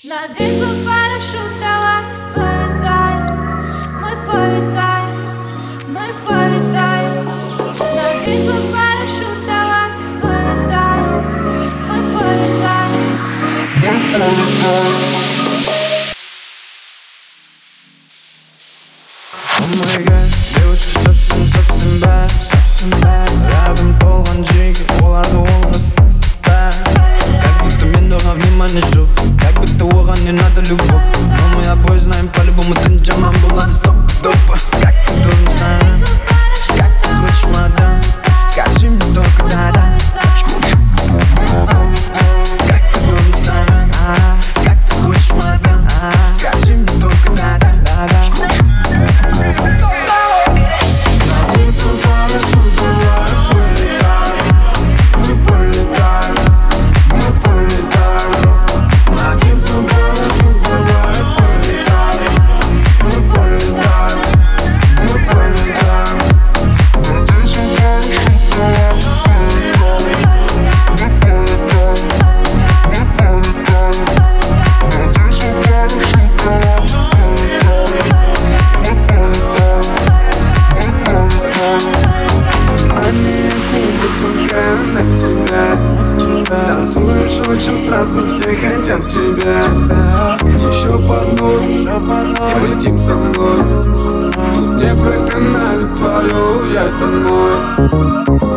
Надень свой парашют, давай полетаем. Мы полетаем, мы полетаем. Надень свой парашют, давай полетаем. Мы полетаем. О май гад, девушка совсем bad Рядом толған жиги, оларды олға бad. Как будто мен оған внимание жоқ, как будто оған не надо любовь. Но мы обои знаем, по-любому ты жаман болады стоп-доп. Как ты думаешь, как ты хочешь, мадам? Скажи мне только да-да. Как ты думаешь, как ты хочешь, мадам? Скажи мне только да-да. Танцуешь очень страстно, все хотят тебя. Еще по одной, и летим со мной. Тут не проканает твою, я домой.